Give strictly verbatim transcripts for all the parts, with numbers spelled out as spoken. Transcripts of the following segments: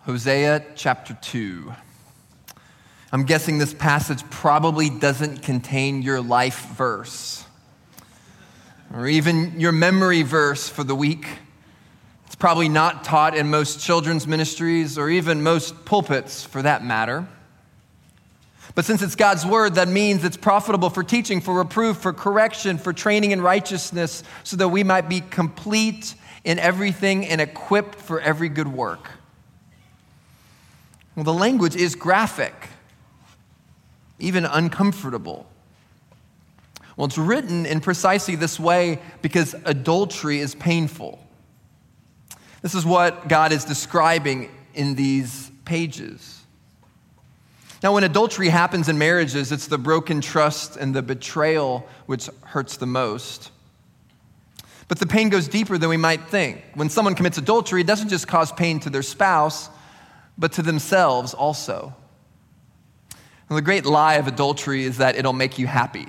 Hosea chapter two. I'm guessing this passage probably doesn't contain your life verse or even your memory verse for the week. It's probably not taught in most children's ministries or even most pulpits for that matter. But since it's God's word, that means it's profitable for teaching, for reproof, for correction, for training in righteousness, so that we might be complete in everything and equipped for every good work. Well, the language is graphic, even uncomfortable. Well, it's written in precisely this way because adultery is painful. This is what God is describing in these pages. Now, when adultery happens in marriages, it's the broken trust and the betrayal which hurts the most. But the pain goes deeper than we might think. When someone commits adultery, it doesn't just cause pain to their spouse, but to themselves also. And the great lie of adultery is that it'll make you happy.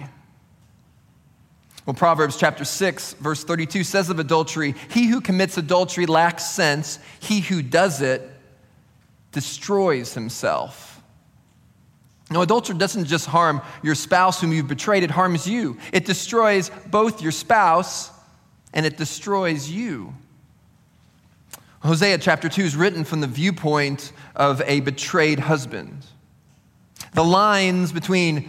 Well, Proverbs chapter six, verse thirty-two says of adultery, "He who commits adultery lacks sense. He who does it destroys himself." Now, adultery doesn't just harm your spouse whom you've betrayed, it harms you. It destroys both your spouse and it destroys you. Hosea chapter two is written from the viewpoint of a betrayed husband. The lines between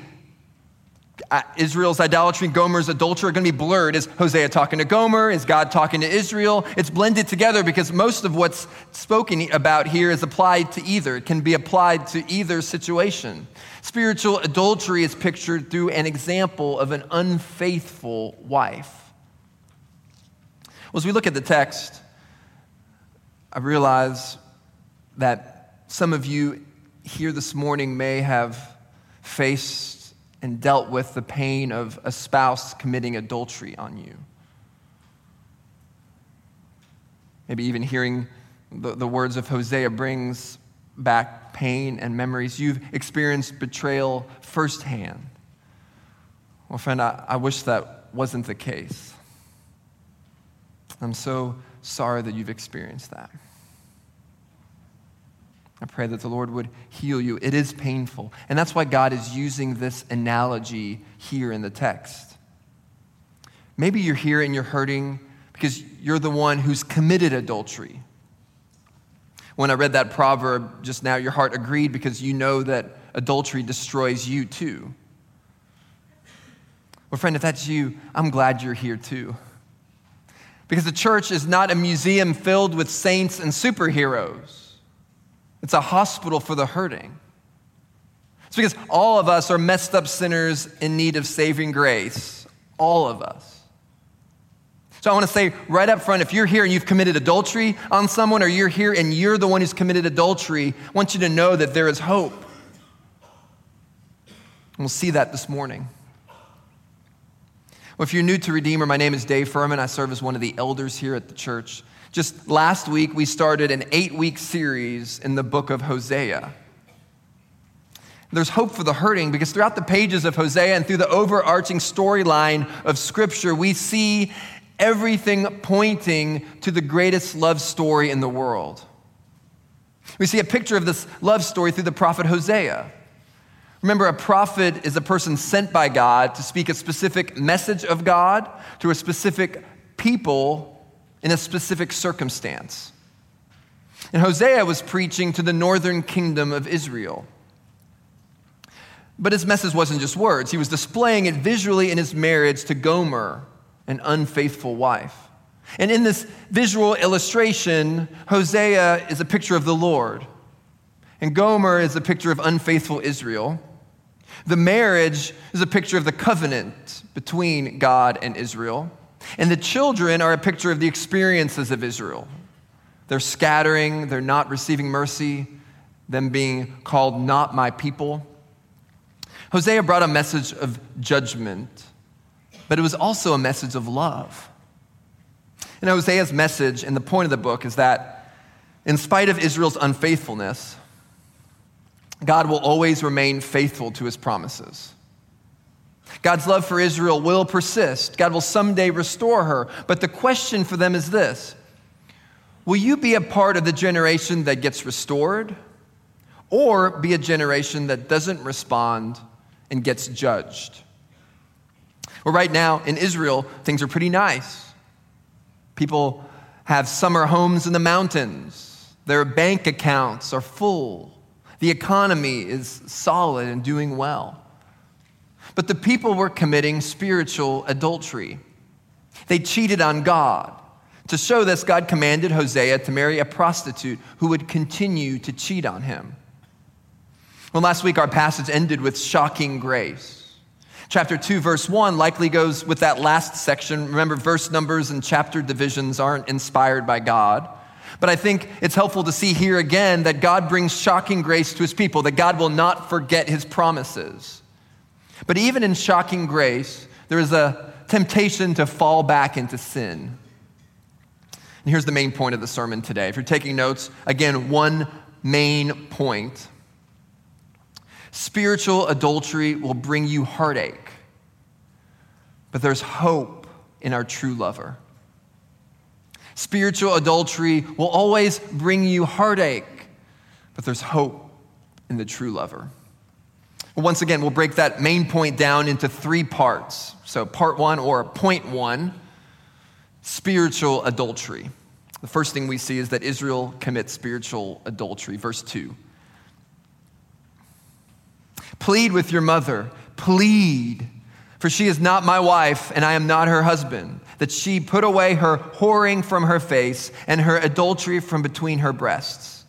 Israel's idolatry and Gomer's adultery are going to be blurred. Is Hosea talking to Gomer? Is God talking to Israel? It's blended together because most of what's spoken about here is applied to either. It can be applied to either situation. Spiritual adultery is pictured through an example of an unfaithful wife. Well, as we look at the text, I realize that some of you here this morning may have faced and dealt with the pain of a spouse committing adultery on you. Maybe even hearing the, the words of Hosea brings back pain and memories. You've experienced betrayal firsthand. Well, friend, I, I wish that wasn't the case. I'm so sorry that you've experienced that. I pray that the Lord would heal you. It is painful. And that's why God is using this analogy here in the text. Maybe you're here and you're hurting because you're the one who's committed adultery. When I read that proverb just now, your heart agreed because you know that adultery destroys you too. Well, friend, if that's you, I'm glad you're here too. Because the church is not a museum filled with saints and superheroes. It's a hospital for the hurting. It's because all of us are messed up sinners in need of saving grace. All of us. So I want to say right up front, if you're here and you've committed adultery on someone, or you're here and you're the one who's committed adultery, I want you to know that there is hope. And we'll see that this morning. Well, if you're new to Redeemer, my name is Dave Furman. I serve as one of the elders here at the church. Just last week, we started an eight-week series in the book of Hosea. There's hope for the hurting because throughout the pages of Hosea and through the overarching storyline of Scripture, we see everything pointing to the greatest love story in the world. We see a picture of this love story through the prophet Hosea. Remember, a prophet is a person sent by God to speak a specific message of God to a specific people in a specific circumstance. And Hosea was preaching to the northern kingdom of Israel. But his message wasn't just words. He was displaying it visually in his marriage to Gomer, an unfaithful wife. And in this visual illustration, Hosea is a picture of the Lord. And Gomer is a picture of unfaithful Israel. The marriage is a picture of the covenant between God and Israel. And the children are a picture of the experiences of Israel. They're scattering, they're not receiving mercy, them being called not my people. Hosea brought a message of judgment, but it was also a message of love. And Hosea's message and the point of the book is that in spite of Israel's unfaithfulness, God will always remain faithful to his promises. God's love for Israel will persist. God will someday restore her. But the question for them is this: Will you be a part of the generation that gets restored, or be a generation that doesn't respond and gets judged? Well, right now in Israel, things are pretty nice. People have summer homes in the mountains. Their bank accounts are full. The economy is solid and doing well. But the people were committing spiritual adultery. They cheated on God. To show this, God commanded Hosea to marry a prostitute who would continue to cheat on him. Well, last week our passage ended with shocking grace. Chapter two, verse one likely goes with that last section. Remember, verse numbers and chapter divisions aren't inspired by God. But I think it's helpful to see here again that God brings shocking grace to his people, that God will not forget his promises. But even in shocking grace, there is a temptation to fall back into sin. And here's the main point of the sermon today. If you're taking notes, again, one main point. Spiritual adultery will bring you heartache, but there's hope in our true lover. Spiritual adultery will always bring you heartache, but there's hope in the true lover. Well, once again, we'll break that main point down into three parts. So part one, or point one, spiritual adultery. The first thing we see is that Israel commits spiritual adultery. Verse two. Plead with your mother, plead, for she is not my wife and I am not her husband, that she put away her whoring from her face and her adultery from between her breasts.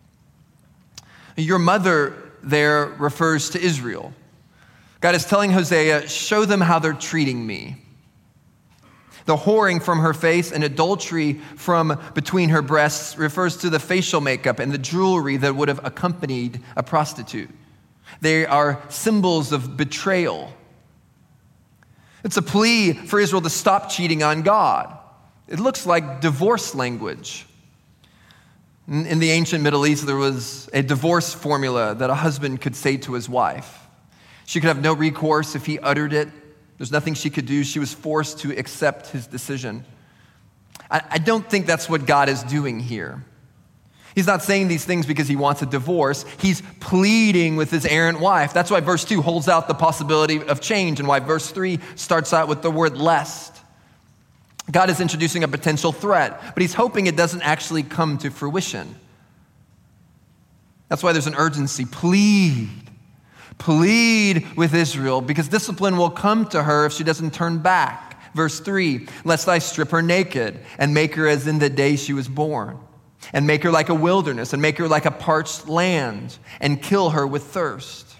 Your mother there refers to Israel. God is telling Hosea, show them how they're treating me. The whoring from her face and adultery from between her breasts refers to the facial makeup and the jewelry that would have accompanied a prostitute. They are symbols of betrayal. It's a plea for Israel to stop cheating on God. It looks like divorce language. In the ancient Middle East, there was a divorce formula that a husband could say to his wife. She could have no recourse if he uttered it. There's nothing she could do. She was forced to accept his decision. I, I don't think that's what God is doing here. He's not saying these things because he wants a divorce. He's pleading with his errant wife. That's why verse two holds out the possibility of change and why verse three starts out with the word lest. God is introducing a potential threat, but he's hoping it doesn't actually come to fruition. That's why there's an urgency. Plead. Plead with Israel, because discipline will come to her if she doesn't turn back. Verse three, lest I strip her naked and make her as in the day she was born, and make her like a wilderness, and make her like a parched land, and kill her with thirst.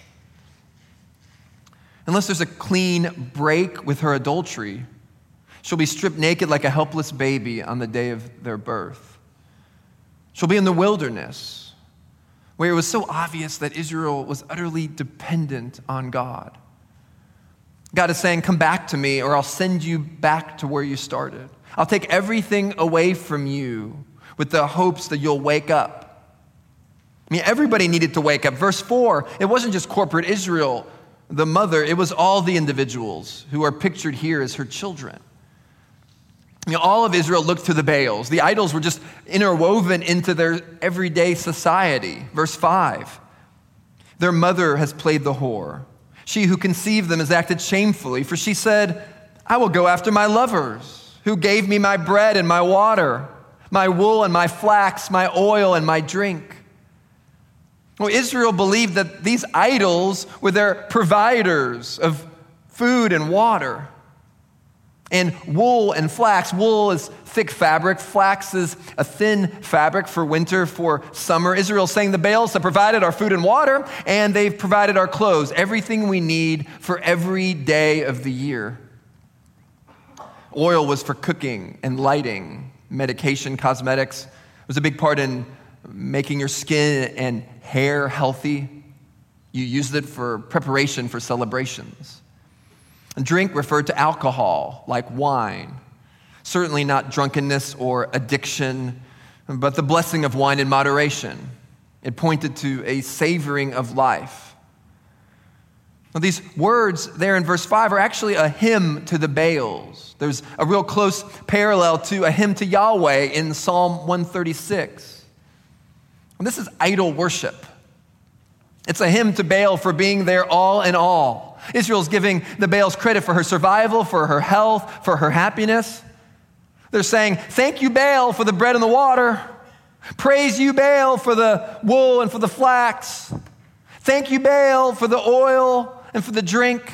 Unless there's a clean break with her adultery, she'll be stripped naked like a helpless baby on the day of their birth. She'll be in the wilderness, where it was so obvious that Israel was utterly dependent on God. God is saying, come back to me, or I'll send you back to where you started. I'll take everything away from you with the hopes that you'll wake up. I mean, everybody needed to wake up. Verse four, it wasn't just corporate Israel, the mother, it was all the individuals who are pictured here as her children. You know, all of Israel looked to the Baals. The idols were just interwoven into their everyday society. Verse five, their mother has played the whore. She who conceived them has acted shamefully, for she said, I will go after my lovers, who gave me my bread and my water, my wool and my flax, my oil and my drink. Well, Israel believed that these idols were their providers of food and water. And wool and flax, wool is thick fabric, flax is a thin fabric for winter, for summer. Israel's saying the Baals have provided our food and water, and they've provided our clothes, everything we need for every day of the year. Oil was for cooking and lighting, medication, cosmetics. It was a big part in making your skin and hair healthy. You used it for preparation for celebrations. And drink referred to alcohol, like wine. Certainly not drunkenness or addiction, but the blessing of wine in moderation. It pointed to a savoring of life. Now, these words there in verse five are actually a hymn to the Baals. There's a real close parallel to a hymn to Yahweh in Psalm one thirty-six. And this is idol worship. It's a hymn to Baal for being their all in all. Israel's giving the Baals credit for her survival, for her health, for her happiness. They're saying, thank you, Baal, for the bread and the water. Praise you, Baal, for the wool and for the flax. Thank you, Baal, for the oil and for the drink.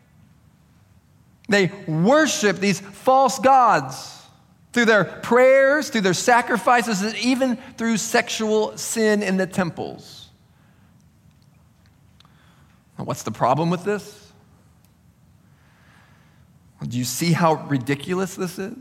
They worship these false gods through their prayers, through their sacrifices, and even through sexual sin in the temples. Now, what's the problem with this? Do you see how ridiculous this is?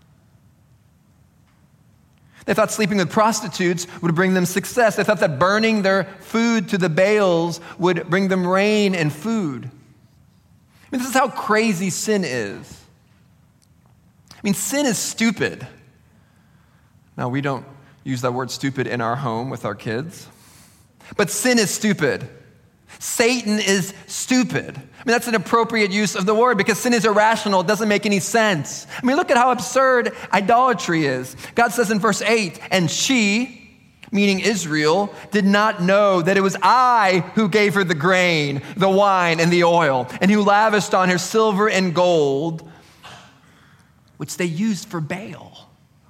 They thought sleeping with prostitutes would bring them success. They thought that burning their food to the Baals would bring them rain and food. I mean, this is how crazy sin is. I mean, sin is stupid. Now, we don't use that word stupid in our home with our kids, but sin is stupid. Satan is stupid. I mean, that's an appropriate use of the word because sin is irrational. It doesn't make any sense. I mean, look at how absurd idolatry is. God says in verse eight, and she, meaning Israel, did not know that it was I who gave her the grain, the wine, and the oil, and who lavished on her silver and gold, which they used for Baal.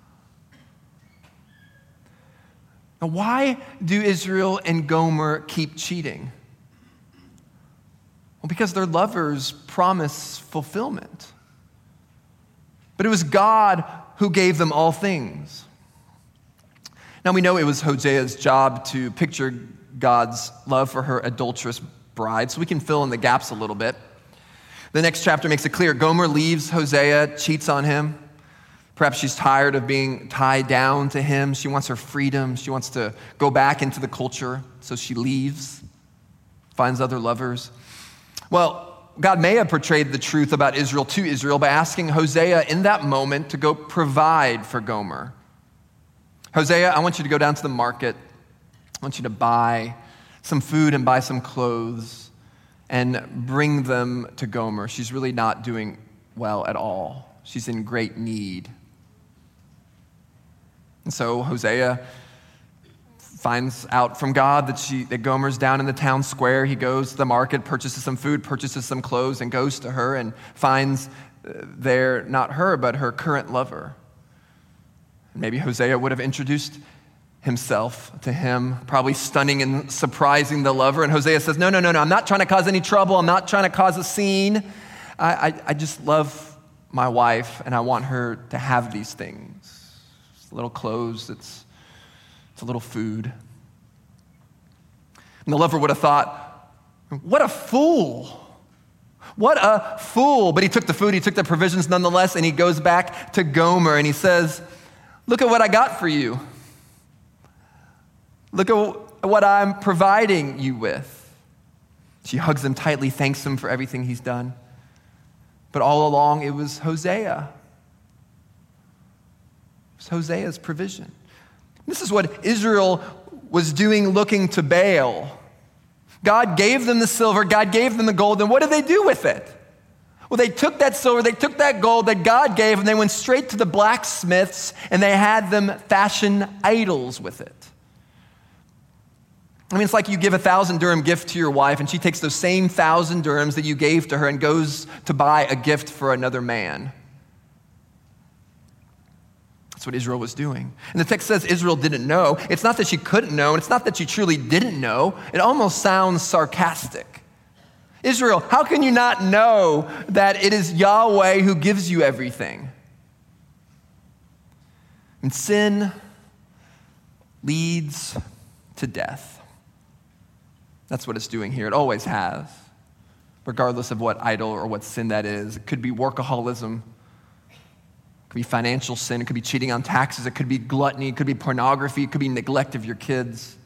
Now, why do Israel and Gomer keep cheating? Well, because their lovers promise fulfillment. But it was God who gave them all things. Now we know it was Hosea's job to picture God's love for her adulterous bride, so we can fill in the gaps a little bit. The next chapter makes it clear. Gomer leaves Hosea, cheats on him. Perhaps she's tired of being tied down to him. She wants her freedom. She wants to go back into the culture, so she leaves, finds other lovers. Well, God may have portrayed the truth about Israel to Israel by asking Hosea in that moment to go provide for Gomer. Hosea, I want you to go down to the market. I want you to buy some food and buy some clothes and bring them to Gomer. She's really not doing well at all. She's in great need. And so Hosea finds out from God that she that Gomer's down in the town square. He goes to the market, purchases some food, purchases some clothes, and goes to her and finds there not her, but her current lover. Maybe Hosea would have introduced himself to him, probably stunning and surprising the lover. And Hosea says, no, no, no, no, I'm not trying to cause any trouble. I'm not trying to cause a scene. I, I, I just love my wife, and I want her to have these things. It's a little clothes, it's It's a little food. And the lover would have thought, what a fool. What a fool. But he took the food, he took the provisions nonetheless, and he goes back to Gomer and he says, look at what I got for you. Look at what I'm providing you with. She hugs him tightly, thanks him for everything he's done. But all along, it was Hosea. It was Hosea's provision. This is what Israel was doing looking to Baal. God gave them the silver, God gave them the gold, and what did they do with it? Well, they took that silver, they took that gold that God gave, and they went straight to the blacksmiths, and they had them fashion idols with it. I mean, it's like you give a thousand dirham gift to your wife, and she takes those same thousand dirhams that you gave to her and goes to buy a gift for another man. That's what Israel was doing. And the text says Israel didn't know. It's not that she couldn't know, and it's not that she truly didn't know. It almost sounds sarcastic. Israel, how can you not know that it is Yahweh who gives you everything? And sin leads to death. That's what it's doing here. It always has, regardless of what idol or what sin that is. It could be workaholism. It could be financial sin. It could be cheating on taxes. It could be gluttony. It could be pornography. It could be neglect of your kids.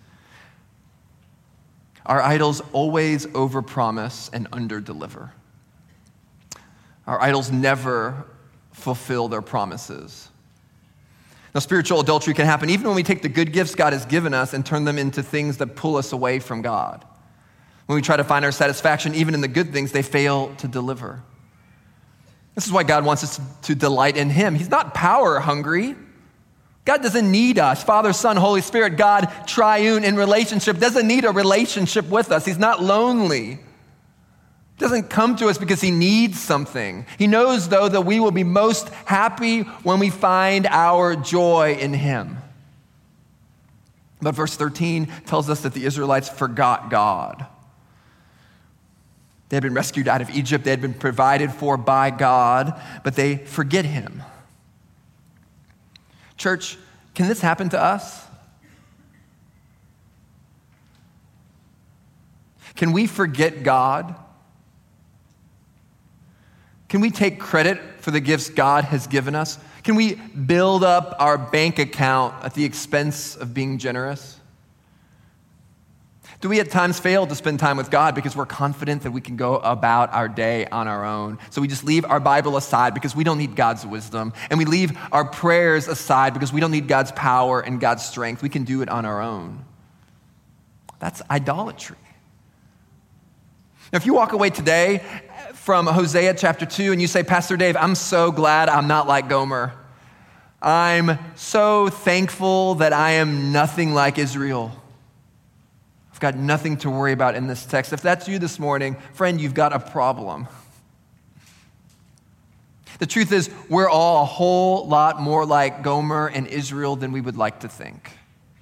Our idols always overpromise and underdeliver. Our idols never fulfill their promises. Now, spiritual adultery can happen even when we take the good gifts God has given us and turn them into things that pull us away from God. When we try to find our satisfaction, even in the good things, they fail to deliver. This is why God wants us to, to delight in him. He's not power hungry. God doesn't need us. Father, Son, Holy Spirit, God, triune in relationship, doesn't need a relationship with us. He's not lonely. He doesn't come to us because he needs something. He knows, though, that we will be most happy when we find our joy in him. But verse thirteen tells us that the Israelites forgot God. They had been rescued out of Egypt. They had been provided for by God, but they forget him. Church, can this happen to us? Can we forget God? Can we take credit for the gifts God has given us? Can we build up our bank account at the expense of being generous? Do we at times fail to spend time with God because we're confident that we can go about our day on our own? So we just leave our Bible aside because we don't need God's wisdom. And we leave our prayers aside because we don't need God's power and God's strength. We can do it on our own. That's idolatry. Now, if you walk away today from Hosea chapter two and you say, Pastor Dave, I'm so glad I'm not like Gomer. I'm so thankful that I am nothing like Israel. I've got nothing to worry about in this text. If that's you this morning, friend, you've got a problem. The truth is, we're all a whole lot more like Gomer and Israel than we would like to think.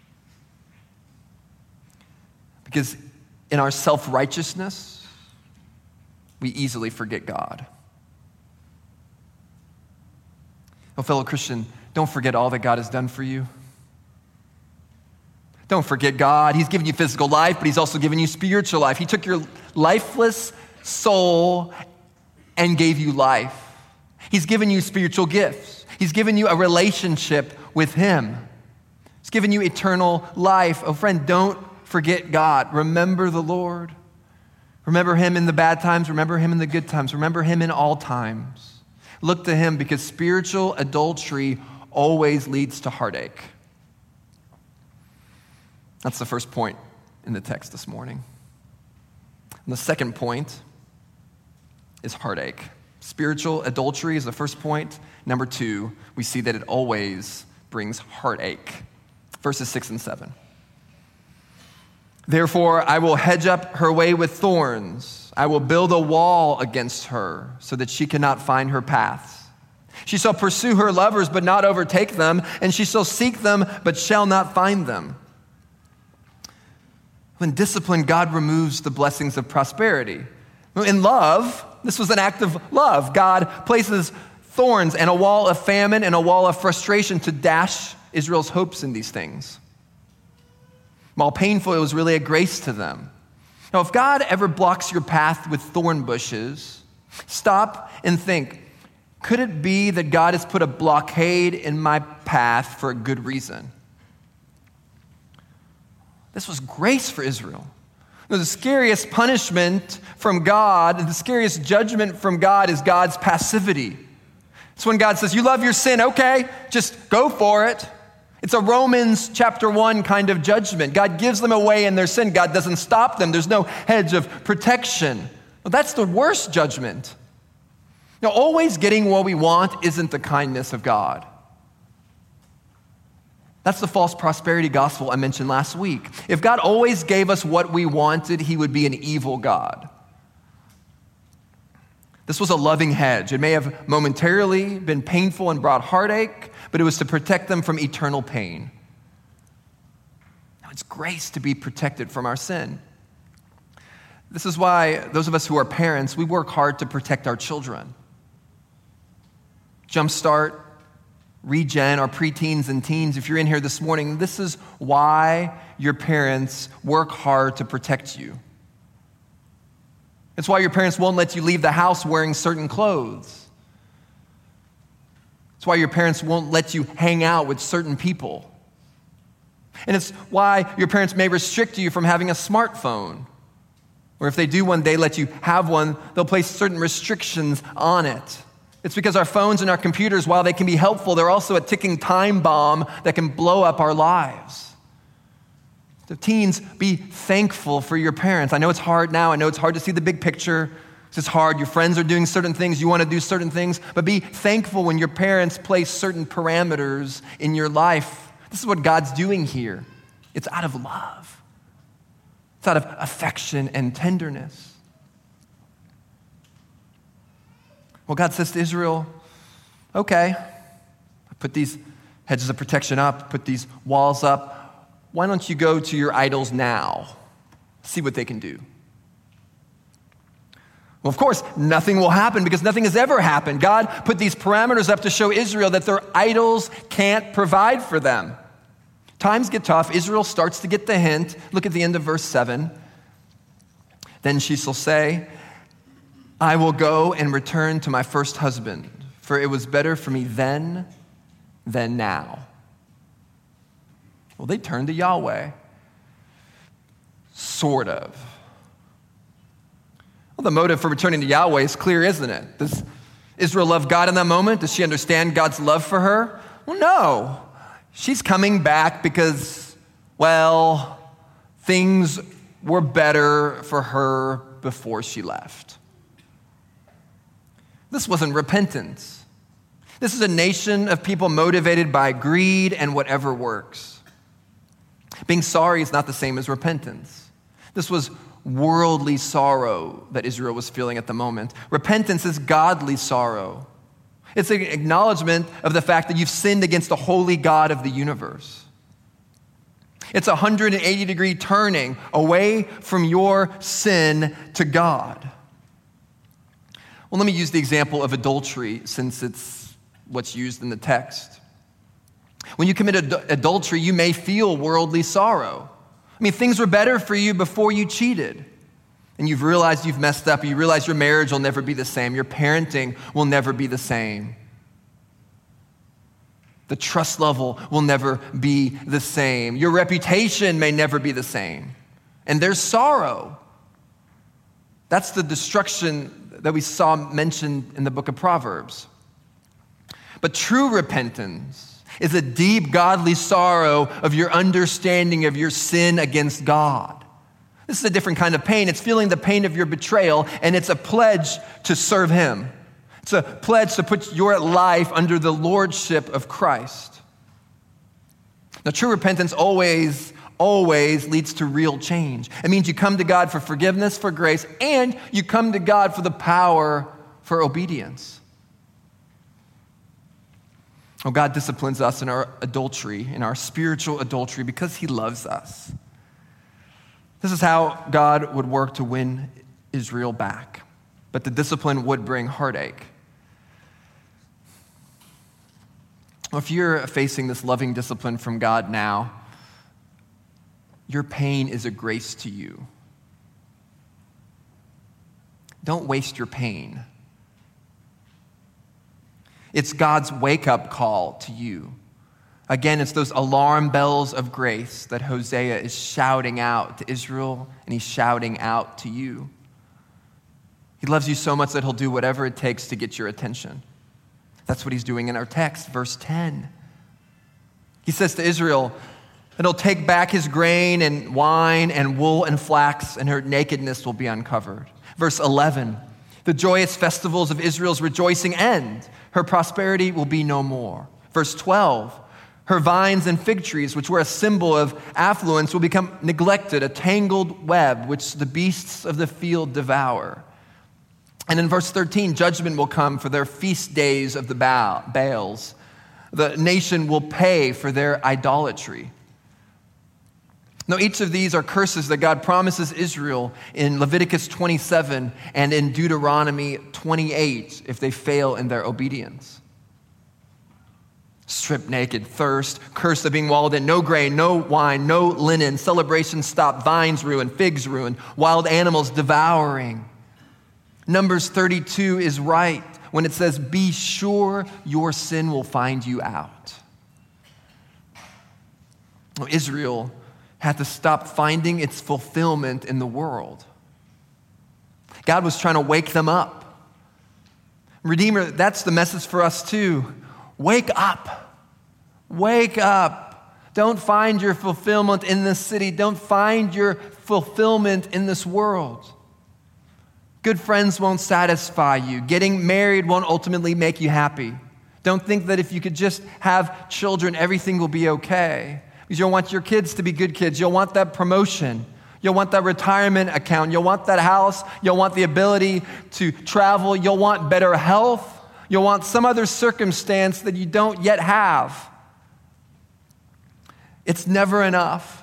Because in our self-righteousness, we easily forget God. Oh, fellow Christian, don't forget all that God has done for you. Don't forget God. He's given you physical life, but he's also given you spiritual life. He took your lifeless soul and gave you life. He's given you spiritual gifts. He's given you a relationship with him. He's given you eternal life. Oh, friend, don't forget God. Remember the Lord. Remember him in the bad times. Remember him in the good times. Remember him in all times. Look to him because spiritual adultery always leads to heartache. That's the first point in the text this morning. And the second point is heartache. Spiritual adultery is the first point. Number two, we see that it always brings heartache. Verses six and seven. Therefore, I will hedge up her way with thorns. I will build a wall against her so that she cannot find her paths. She shall pursue her lovers, but not overtake them, and she shall seek them, but shall not find them. When disciplined, God removes the blessings of prosperity. In love, this was an act of love. God places thorns and a wall of famine and a wall of frustration to dash Israel's hopes in these things. While painful, it was really a grace to them. Now, if God ever blocks your path with thorn bushes, stop and think, could it be that God has put a blockade in my path for a good reason? This was grace for Israel. The scariest punishment from God, the scariest judgment from God is God's passivity. It's when God says, you love your sin, okay, just go for it. It's a Romans chapter one kind of judgment. God gives them away in their sin. God doesn't stop them. There's no hedge of protection. Well, that's the worst judgment. Now, always getting what we want isn't the kindness of God. That's the false prosperity gospel I mentioned last week. If God always gave us what we wanted, he would be an evil God. This was a loving hedge. It may have momentarily been painful and brought heartache, but it was to protect them from eternal pain. Now, it's grace to be protected from our sin. This is why those of us who are parents, we work hard to protect our children. Jumpstart, Regen, our preteens and teens, if you're in here this morning, this is why your parents work hard to protect you. It's why your parents won't let you leave the house wearing certain clothes. It's why your parents won't let you hang out with certain people. And it's why your parents may restrict you from having a smartphone. Or if they do one day let you have one, they'll place certain restrictions on it. It's because our phones and our computers, while they can be helpful, they're also a ticking time bomb that can blow up our lives. So teens, be thankful for your parents. I know it's hard now. I know it's hard to see the big picture. It's hard. Your friends are doing certain things. You want to do certain things. But be thankful when your parents place certain parameters in your life. This is what God's doing here. It's out of love. It's out of affection and tenderness. Well, God says to Israel, okay, I put these hedges of protection up, put these walls up. Why don't you go to your idols now? See what they can do. Well, of course, nothing will happen because nothing has ever happened. God put these parameters up to show Israel that their idols can't provide for them. Times get tough. Israel starts to get the hint. Look at the end of verse seven. Then she shall say, I will go and return to my first husband, for it was better for me then than now. Well, they turned to Yahweh. Sort of. Well, the motive for returning to Yahweh is clear, isn't it? Does Israel love God in that moment? Does she understand God's love for her? Well, no. She's coming back because, well, things were better for her before she left. This wasn't repentance. This is a nation of people motivated by greed and whatever works. Being sorry is not the same as repentance. This was worldly sorrow that Israel was feeling at the moment. Repentance is godly sorrow. It's an acknowledgement of the fact that you've sinned against the holy God of the universe. It's a one hundred eighty degree turning away from your sin to God. Well, let me use the example of adultery since it's what's used in the text. When you commit ad- adultery, you may feel worldly sorrow. I mean, things were better for you before you cheated. And you've realized you've messed up. You realize your marriage will never be the same. Your parenting will never be the same. The trust level will never be the same. Your reputation may never be the same. And there's sorrow. That's the destruction that we saw mentioned in the book of Proverbs. But true repentance is a deep godly sorrow of your understanding of your sin against God. This is a different kind of pain. It's feeling the pain of your betrayal, and it's a pledge to serve him. It's a pledge to put your life under the lordship of Christ. Now, true repentance always, always leads to real change. It means you come to God for forgiveness, for grace, and you come to God for the power for obedience. Oh, God disciplines us in our adultery, in our spiritual adultery, because he loves us. This is how God would work to win Israel back. But the discipline would bring heartache. Well, if you're facing this loving discipline from God now, your pain is a grace to you. Don't waste your pain. It's God's wake-up call to you. Again, it's those alarm bells of grace that Hosea is shouting out to Israel, and he's shouting out to you. He loves you so much that he'll do whatever it takes to get your attention. That's what he's doing in our text, verse ten. He says to Israel that he'll take back his grain and wine and wool and flax, and her nakedness will be uncovered. Verse eleven, the joyous festivals of Israel's rejoicing end. Her prosperity will be no more. Verse twelve, her vines and fig trees, which were a symbol of affluence, will become neglected, a tangled web which the beasts of the field devour. And in verse thirteen, judgment will come for their feast days of the Baals. The nation will pay for their idolatry. Now, each of these are curses that God promises Israel in Leviticus twenty-seven and in Deuteronomy twenty-eight if they fail in their obedience. Stripped naked, thirst, curse of being walled in, no grain, no wine, no linen, celebrations stop, vines ruined, figs ruined, wild animals devouring. Numbers thirty-two is right when it says, be sure your sin will find you out. Well, Israel had to stop finding its fulfillment in the world. God was trying to wake them up. Redeemer, that's the message for us too. Wake up. Wake up Don't find your fulfillment in this city. Don't find your fulfillment in this world. Good friends won't satisfy you. Getting married won't ultimately make you happy. Don't think that if you could just have children, everything will be okay. Because you'll want your kids to be good kids. You'll want that promotion. You'll want that retirement account. You'll want that house. You'll want the ability to travel. You'll want better health. You'll want some other circumstance that you don't yet have. It's never enough.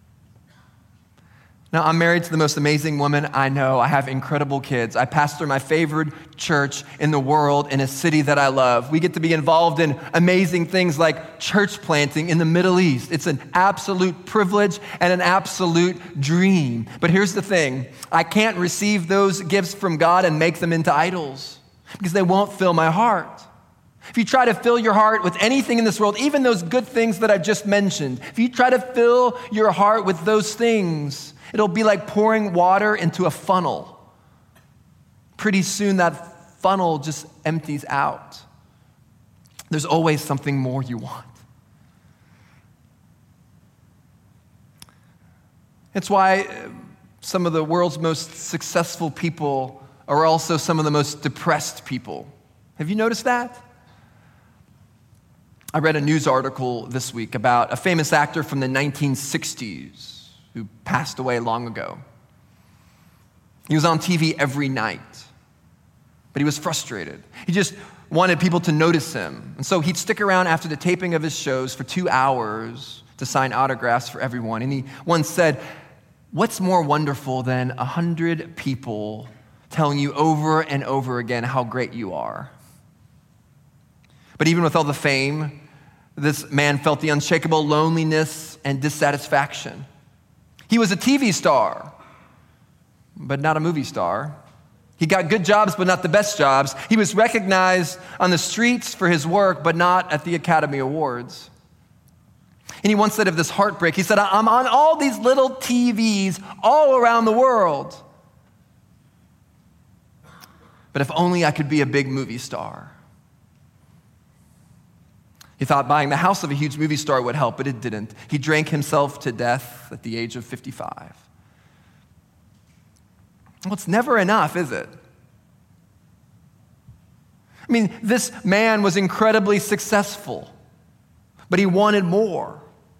Now, I'm married to the most amazing woman I know. I have incredible kids. I pastor my favorite church in the world in a city that I love. We get to be involved in amazing things like church planting in the Middle East. It's an absolute privilege and an absolute dream. But here's the thing. I can't receive those gifts from God and make them into idols because they won't fill my heart. If you try to fill your heart with anything in this world, even those good things that I've just mentioned, if you try to fill your heart with those things, it'll be like pouring water into a funnel. Pretty soon that funnel just empties out. There's always something more you want. It's why some of the world's most successful people are also some of the most depressed people. Have you noticed that? I read a news article this week about a famous actor from the nineteen sixties who passed away long ago. He was on T V every night, but he was frustrated. He just wanted people to notice him. And so he'd stick around after the taping of his shows for two hours to sign autographs for everyone. And he once said, "What's more wonderful than a hundred people telling you over and over again how great you are?" But even with all the fame, this man felt the unshakable loneliness and dissatisfaction. He was a T V star, but not a movie star. He got good jobs, but not the best jobs. He was recognized on the streets for his work, but not at the Academy Awards. And he once said of this heartbreak, he said, "I'm on all these little T Vs all around the world. But if only I could be a big movie star." He thought buying the house of a huge movie star would help, but it didn't. He drank himself to death at the age of fifty-five. Well, it's never enough, is it? I mean, this man was incredibly successful, but he wanted more.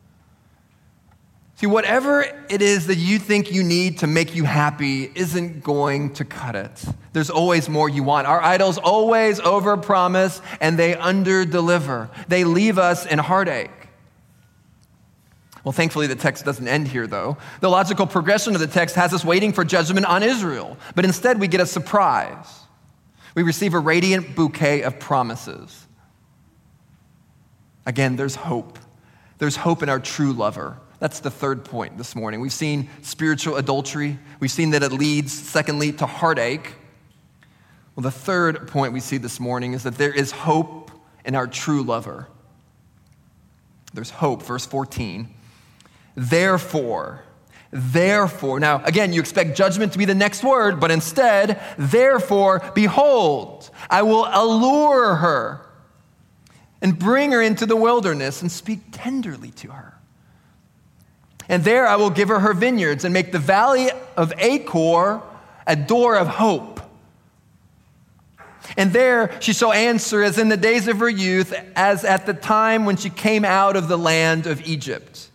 See, whatever it is that you think you need to make you happy isn't going to cut it. There's always more you want. Our idols always overpromise and they underdeliver. They leave us in heartache. Well, thankfully, the text doesn't end here, though. The logical progression of the text has us waiting for judgment on Israel, but instead we get a surprise. We receive a radiant bouquet of promises. Again, there's hope. There's hope in our true lover. That's the third point this morning. We've seen spiritual adultery. We've seen that it leads, secondly, to heartache. Well, the third point we see this morning is that there is hope in our true lover. There's hope, verse fourteen. Therefore, therefore. Now, again, you expect judgment to be the next word, but instead, therefore, behold, I will allure her and bring her into the wilderness and speak tenderly to her. And there I will give her her vineyards and make the valley of Achor a door of hope. And there she shall answer as in the days of her youth, as at the time when she came out of the land of Egypt.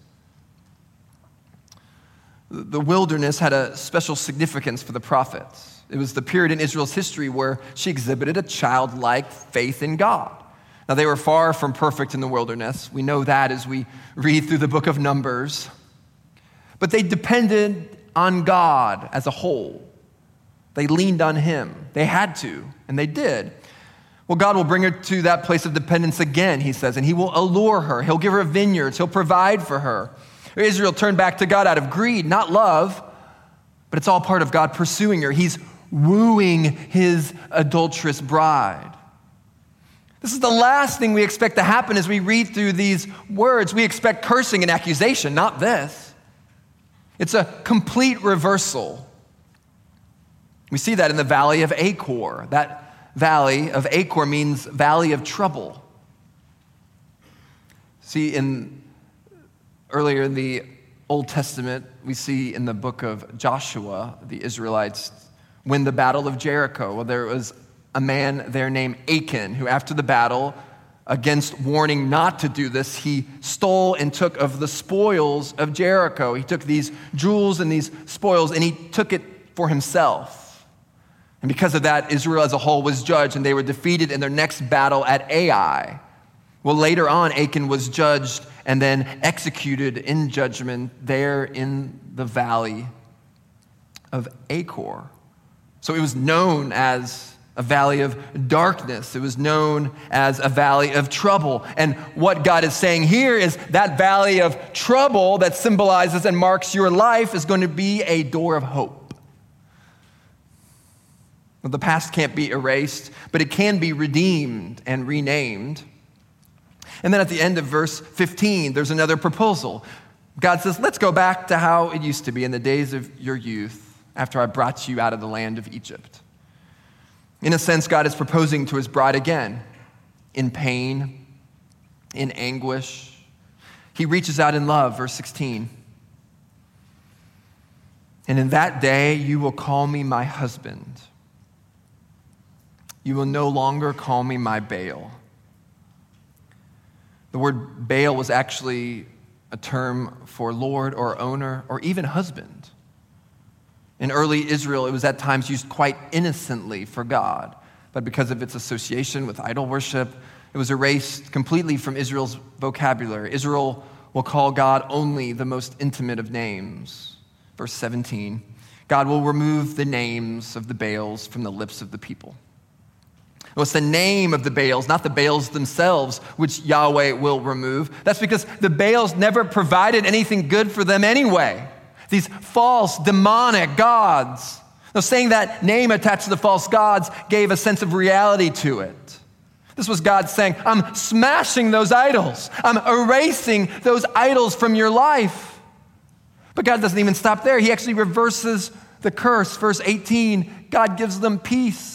The wilderness had a special significance for the prophets. It was the period in Israel's history where she exhibited a childlike faith in God. Now, they were far from perfect in the wilderness. We know that as we read through the book of Numbers. But they depended on God as a whole. They leaned on him. They had to, and they did. Well, God will bring her to that place of dependence again, he says, and he will allure her. He'll give her vineyards. He'll provide for her. Israel turned back to God out of greed, not love, but it's all part of God pursuing her. He's wooing his adulterous bride. This is the last thing we expect to happen as we read through these words. We expect cursing and accusation, not this. It's a complete reversal. We see that in the valley of Achor. That valley of Achor means valley of trouble. See, in Earlier in the Old Testament, we see in the book of Joshua, the Israelites win the battle of Jericho. Well, there was a man there named Achan, who after the battle, against warning not to do this, he stole and took of the spoils of Jericho. He took these jewels and these spoils, and he took it for himself. And because of that, Israel as a whole was judged, and they were defeated in their next battle at Ai. Well, later on, Achan was judged and then executed in judgment there in the valley of Achor. So it was known as a valley of darkness. It was known as a valley of trouble. And what God is saying here is that valley of trouble that symbolizes and marks your life is going to be a door of hope. Well, the past can't be erased, but it can be redeemed and renamed. And then at the end of verse fifteen, there's another proposal. God says, let's go back to how it used to be in the days of your youth, after I brought you out of the land of Egypt. In a sense, God is proposing to his bride again, in pain, in anguish. He reaches out in love, verse sixteen. And in that day, you will call me my husband. You will no longer call me my Baal. The word Baal was actually a term for lord or owner or even husband. In early Israel, it was at times used quite innocently for God, but because of its association with idol worship, it was erased completely from Israel's vocabulary. Israel will call God only the most intimate of names. Verse seventeen, God will remove the names of the Baals from the lips of the people. Well, it's the name of the Baals, not the Baals themselves, which Yahweh will remove. That's because the Baals never provided anything good for them anyway. These false, demonic gods. Now, saying that name attached to the false gods gave a sense of reality to it. This was God saying, I'm smashing those idols. I'm erasing those idols from your life. But God doesn't even stop there. He actually reverses the curse. Verse eighteen, God gives them peace.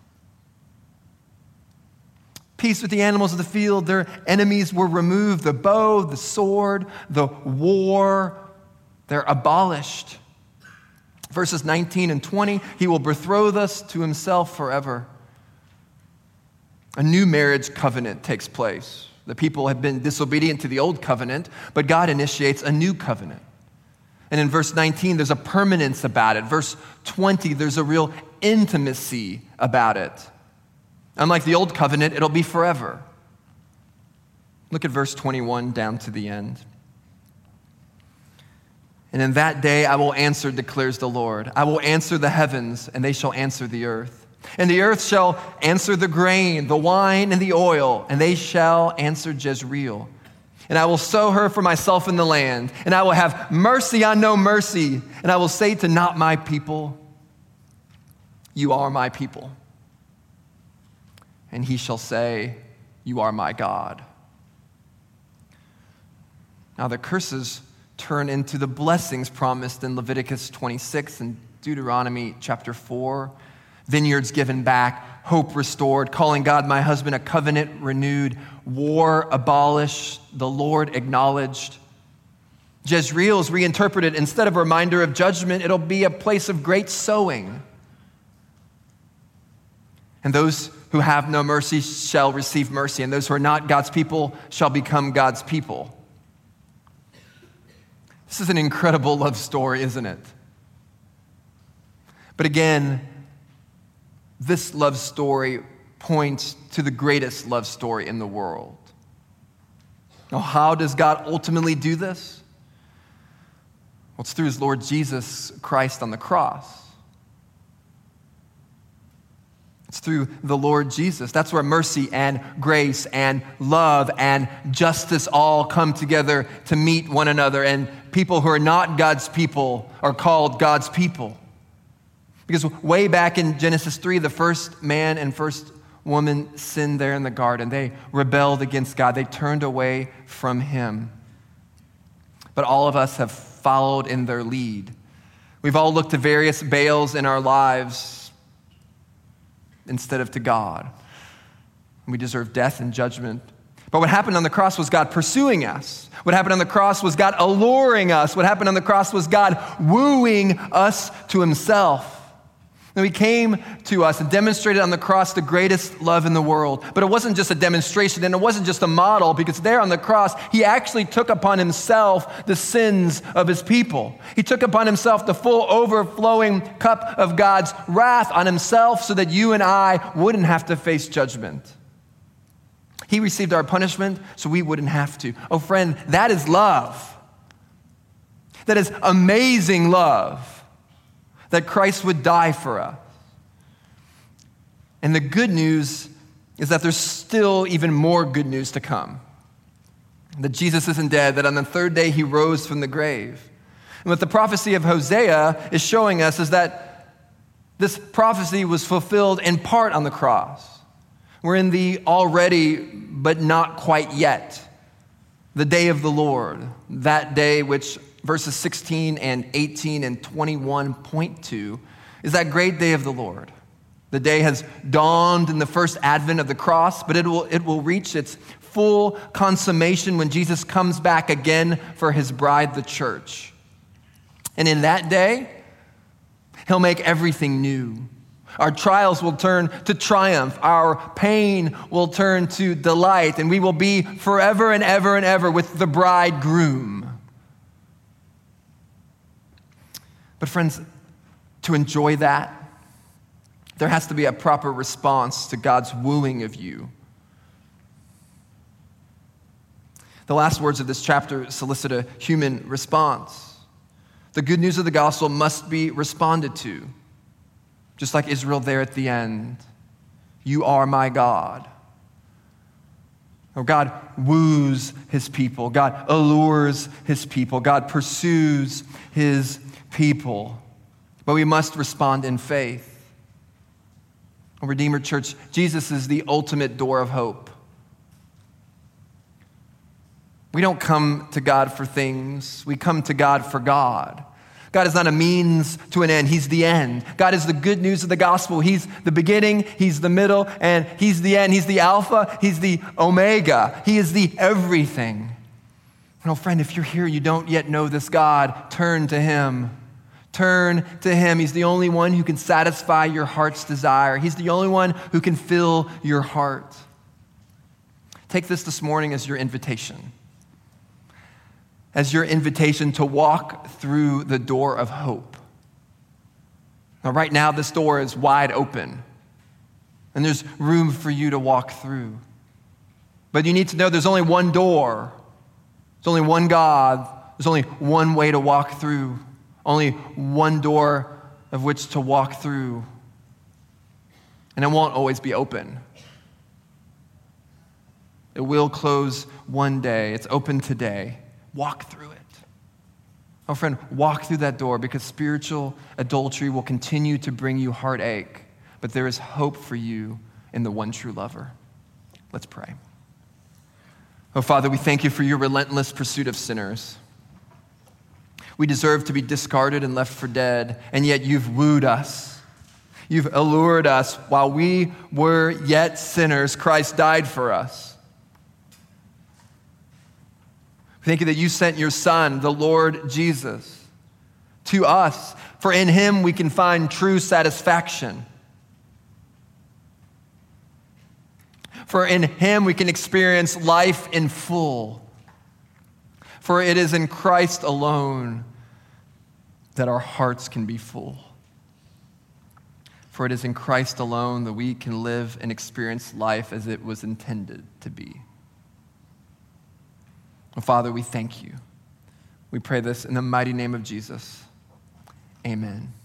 Peace with the animals of the field. Their enemies were removed. The bow, the sword, the war, they're abolished. Verses nineteen and twenty, he will betroth us to himself forever. A new marriage covenant takes place. The people have been disobedient to the old covenant, but God initiates a new covenant. And in verse nineteen, there's a permanence about it. Verse twenty, there's a real intimacy about it. Unlike the old covenant, it'll be forever. Look at verse twenty-one down to the end. And in that day I will answer, declares the Lord. I will answer the heavens, and they shall answer the earth. And the earth shall answer the grain, the wine, and the oil, and they shall answer Jezreel. And I will sow her for myself in the land, and I will have mercy on no mercy. And I will say to not my people, you are my people. And he shall say, you are my God. Now the curses turn into the blessings promised in Leviticus twenty-six and Deuteronomy chapter four. Vineyards given back, hope restored, calling God my husband, a covenant renewed, war abolished, the Lord acknowledged. Jezreel is reinterpreted. Instead of a reminder of judgment, it'll be a place of great sowing. And those who have no mercy shall receive mercy, and those who are not God's people shall become God's people. This is an incredible love story, isn't it? But again, this love story points to the greatest love story in the world. Now, how does God ultimately do this? Well, it's through his Lord Jesus Christ on the cross. It's through the Lord Jesus. That's where mercy and grace and love and justice all come together to meet one another. And people who are not God's people are called God's people. Because way back in Genesis three, the first man and first woman sinned there in the garden. They rebelled against God. They turned away from him. But all of us have followed in their lead. We've all looked to various Baals in our lives instead of to God. We deserve death and judgment. But what happened on the cross was God pursuing us. What happened on the cross was God alluring us. What happened on the cross was God wooing us to himself. And he came to us and demonstrated on the cross the greatest love in the world. But it wasn't just a demonstration, and it wasn't just a model, because there on the cross, he actually took upon himself the sins of his people. He took upon himself the full overflowing cup of God's wrath on himself so that you and I wouldn't have to face judgment. He received our punishment so we wouldn't have to. Oh, friend, that is love. That is amazing love. That Christ would die for us. And the good news is that there's still even more good news to come. That Jesus isn't dead, that on the third day he rose from the grave. And what the prophecy of Hosea is showing us is that this prophecy was fulfilled in part on the cross. We're in the already, but not quite yet, the day of the Lord, that day which verses sixteen and eighteen and twenty-one point to is that great day of the Lord. The day has dawned in the first advent of the cross, but it will, it will reach its full consummation when Jesus comes back again for his bride, the church. And in that day, he'll make everything new. Our trials will turn to triumph. Our pain will turn to delight, and we will be forever and ever and ever with the bridegroom. But friends, to enjoy that, there has to be a proper response to God's wooing of you. The last words of this chapter solicit a human response. The good news of the gospel must be responded to, just like Israel there at the end. You are my God. Or God woos his people. God allures his people. God pursues his people, but we must respond in faith. Redeemer Church, Jesus is the ultimate door of hope. We don't come to God for things. We come to God for God. God is not a means to an end. He's the end. God is the good news of the gospel. He's the beginning, he's the middle, and he's the end. He's the Alpha, he's the Omega. He is the everything. Oh, friend, if you're here, you don't yet know this God, turn to him. Turn to him. He's the only one who can satisfy your heart's desire. He's the only one who can fill your heart. Take this this morning as your invitation. As your invitation to walk through the door of hope. Now, right now, this door is wide open, and there's room for you to walk through. But you need to know there's only one door. There's only one God. There's only one way to walk through. Only one door of which to walk through. And it won't always be open. It will close one day. It's open today. Walk through it. Oh, friend, walk through that door, because spiritual adultery will continue to bring you heartache, but there is hope for you in the one true lover. Let's pray. Oh, Father, we thank you for your relentless pursuit of sinners. We deserve to be discarded and left for dead, and yet you've wooed us. You've allured us. While we were yet sinners, Christ died for us. Thank you that you sent your Son, the Lord Jesus, to us, for in him we can find true satisfaction. For in him we can experience life in full. For it is in Christ alone that our hearts can be full. For it is in Christ alone that we can live and experience life as it was intended to be. Oh, Father, we thank you. We pray this in the mighty name of Jesus. Amen.